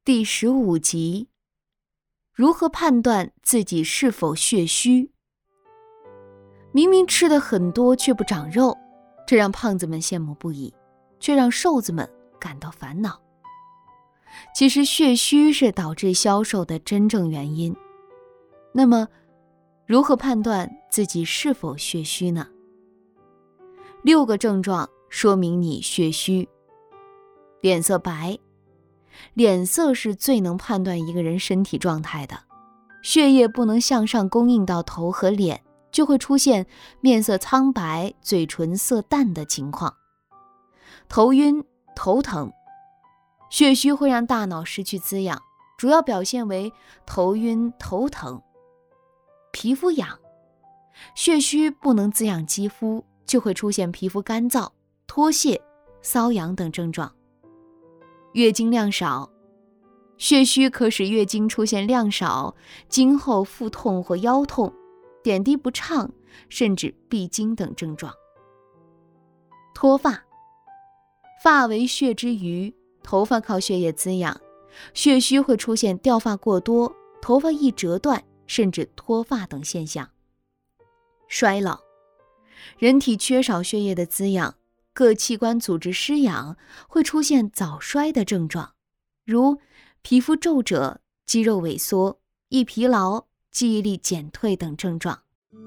第15集，如何判断自己是否血虚？明明吃的很多却不长肉，这让胖子们羡慕不已，却让瘦子们感到烦恼。其实血虚是导致消瘦的真正原因。那么，如何判断自己是否血虚呢？6个症状说明你血虚。脸色白，脸色是最能判断一个人身体状态的。血液不能向上供应到头和脸，就会出现面色苍白、嘴唇色淡的情况。头晕、头疼，血虚会让大脑失去滋养，主要表现为头晕、头疼。皮肤痒，血虚不能滋养肌肤，就会出现皮肤干燥、脱屑、瘙痒等症状。月经量少，血虚可使月经出现量少、经后腹痛或腰痛、点滴不畅，甚至闭经等症状。脱发，发为血之余，头发靠血液滋养，血虚会出现掉发过多、头发易折断，甚至脱发等现象。衰老，人体缺少血液的滋养，各器官组织失养，会出现早衰的症状，如皮肤皱褶、肌肉萎缩、易疲劳、记忆力减退等症状。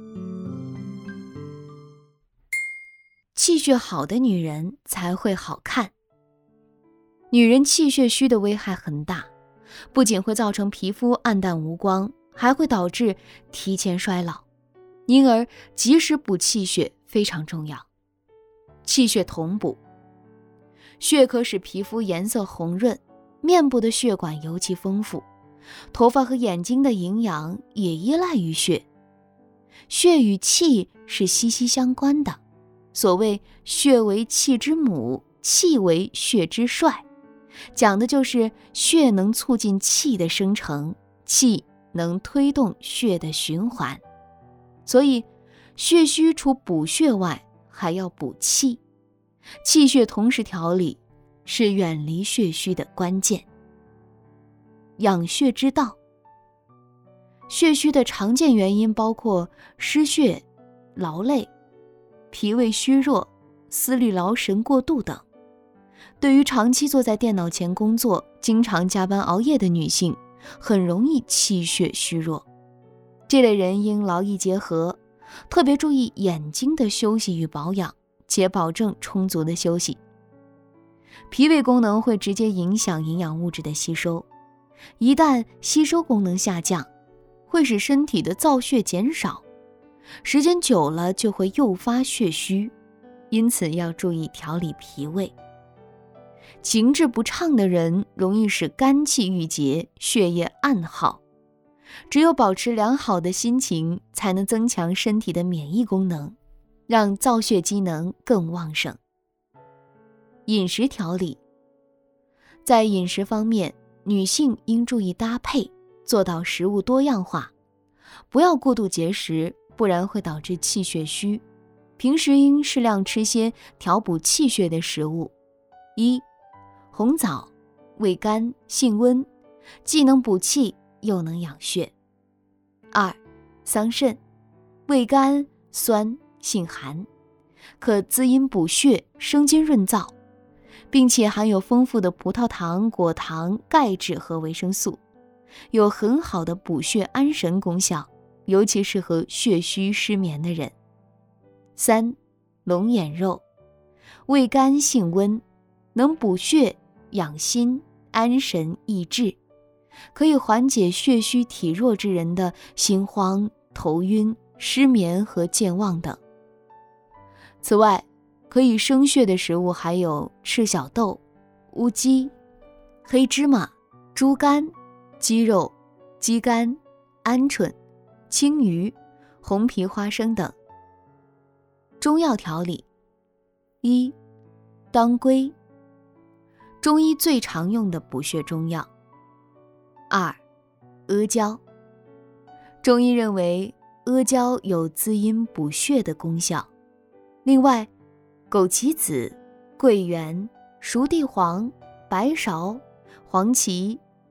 气血好的女人才会好看。女人气血虚的危害很大，不仅会造成皮肤暗淡无光，还会导致提前衰老，因而及时补气血非常重要。气血同补，血可使皮肤颜色红润，面部的血管尤其丰富，头发和眼睛的营养也依赖于血。血与气是息息相关的，所谓血为气之母，气为血之帅，讲的就是血能促进气的生成，气能推动血的循环。所以血虚除补血外，还要补气，气血同时调理是远离血虚的关键。养血之道，血虚的常见原因包括失血、劳累、脾胃虚弱、思虑劳神过度等。对于长期坐在电脑前工作、经常加班熬夜的女性，很容易气血虚弱。这类人应劳逸结合，特别注意眼睛的休息与保养，且保证充足的休息。脾胃功能会直接影响营养物质的吸收，一旦吸收功能下降，会使身体的造血减少，时间久了就会诱发血虚，因此要注意调理脾胃。情志不畅的人容易使肝气郁结，血液暗耗，只有保持良好的心情，才能增强身体的免疫功能，让造血机能更旺盛。饮食调理，在饮食方面，女性应注意搭配，做到食物多样化，不要过度节食，不然会导致气血虚。平时应适量吃些调补气血的食物。1. 红枣，味甘性温，既能补气又能养血。2. 桑葚，味甘酸性寒，可滋阴补血、生津润燥，并且含有丰富的葡萄糖、果糖、钙质和维生素，有很好的补血安神功效，尤其适合血虚失眠的人。3. 龙眼肉，味甘性温，能补血、养心、安神益智，可以缓解血虚体弱之人的心慌、头晕、失眠和健忘等。此外，可以生血的食物还有赤小豆、乌鸡、黑芝麻、猪肝、鸡肉、鸡肝、鹌鹑、青鱼、红皮花生等。中药调理。1. 当归，中医最常用的补血中药。2. 阿胶，中医认为阿胶有滋阴补血的功效。另外，枸杞子、桂圆、熟地黄、白芍、黄芪、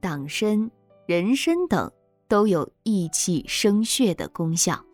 党参、人参等都有益气生血的功效。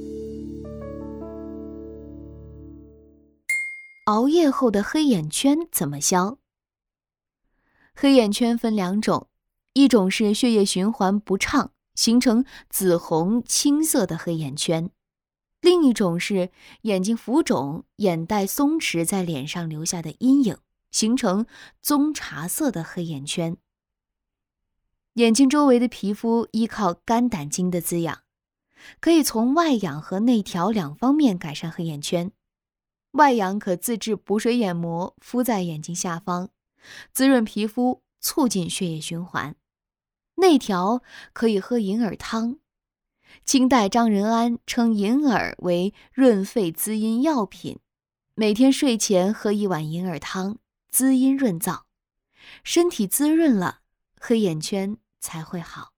熬夜后的黑眼圈怎么消？黑眼圈分两种，一种是血液循环不畅，形成紫红青色的黑眼圈；另一种是眼睛浮肿，眼袋松弛在脸上留下的阴影，形成棕茶色的黑眼圈。眼睛周围的皮肤依靠肝胆经的滋养，可以从外养和内调两方面改善黑眼圈。外养可自制补水眼膜敷在眼睛下方，滋润皮肤，促进血液循环。内调可以喝银耳汤。清代张仁安称银耳为润肺滋阴药品，每天睡前喝1碗银耳汤，滋阴润燥，身体滋润了，黑眼圈才会好。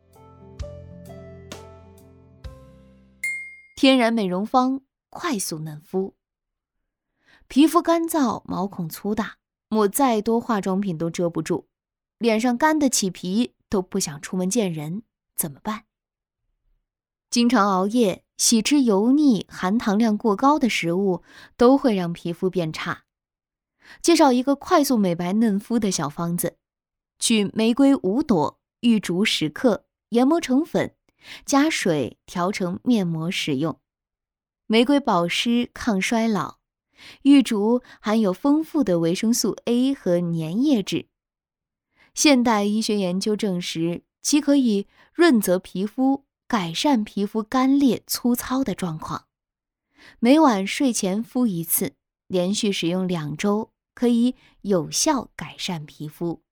天然美容方，快速嫩肤。皮肤干燥，毛孔粗大，抹再多化妆品都遮不住，脸上干得起皮，都不想出门见人，怎么办？经常熬夜、喜吃油腻、含糖量过高的食物，都会让皮肤变差。介绍一个快速美白嫩肤的小方子：取玫瑰5朵，玉竹10克，研磨成粉，加水调成面膜使用。玫瑰保湿抗衰老，玉竹含有丰富的维生素 A 和粘液质。现代医学研究证实，其可以润泽皮肤，改善皮肤干裂粗糙的状况。每晚睡前敷1次，连续使用2周，可以有效改善皮肤。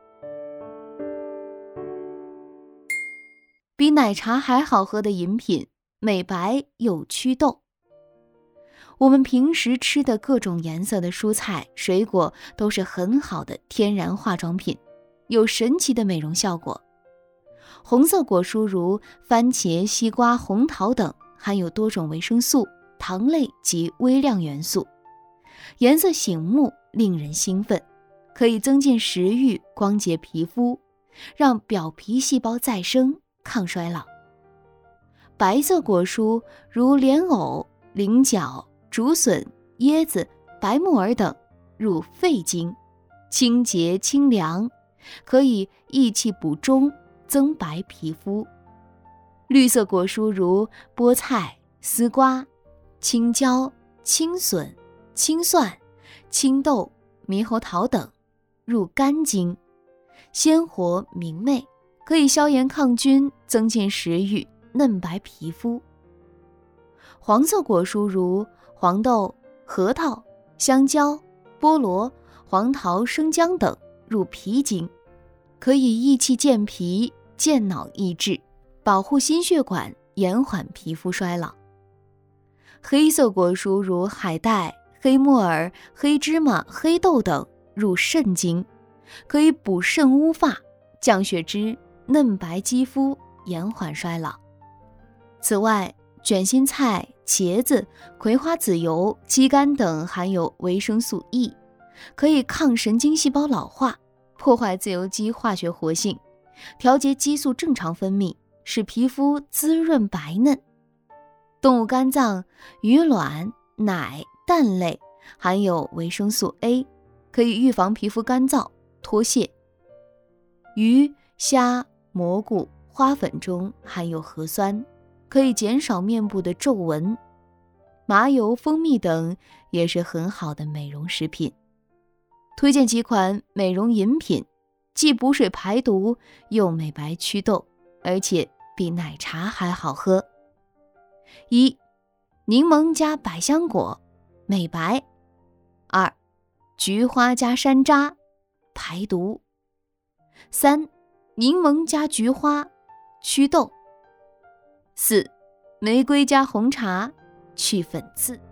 比奶茶还好喝的饮品，美白又祛痘。我们平时吃的各种颜色的蔬菜、水果都是很好的天然化妆品，有神奇的美容效果。红色果蔬如番茄、西瓜、红桃等含有多种维生素、糖类及微量元素，颜色醒目，令人兴奋，可以增进食欲，光洁皮肤，让表皮细胞再生，抗衰老。白色果蔬如莲藕、菱角、竹笋、椰子、白木耳等入肺经，清洁清凉，可以益气补中，增白皮肤。绿色果蔬如菠菜、丝瓜、青椒、青笋、青蒜、青豆、猕猴桃等入肝经，鲜活明媚，可以消炎抗菌，增进食欲，嫩白皮肤。黄色果蔬如黄豆、核桃、香蕉、菠萝、黄桃、生姜等入脾经，可以益气健脾，健脑益智，保护心血管，延缓皮肤衰老。黑色果蔬如海带、黑木耳、黑芝麻、黑豆等入肾经，可以补肾乌发，降血脂，嫩白肌肤，延缓衰老。此外，卷心菜、茄子、葵花籽油、鸡肝等含有维生素 E， 可以抗神经细胞老化，破坏自由基化学活性，调节激素正常分泌，使皮肤滋润白嫩。动物肝脏、鱼卵、奶、蛋类含有维生素 A， 可以预防皮肤干燥、脱屑。鱼、虾、蘑菇、花粉中含有核酸，可以减少面部的皱纹。麻油、蜂蜜等也是很好的美容食品。推荐几款美容饮品，既补水排毒，又美白祛痘，而且比奶茶还好喝。1. 柠檬加百香果，美白。2. 菊花加山楂，排毒。3. 柠檬加菊花，祛痘。4. 玫瑰加红茶，去粉刺。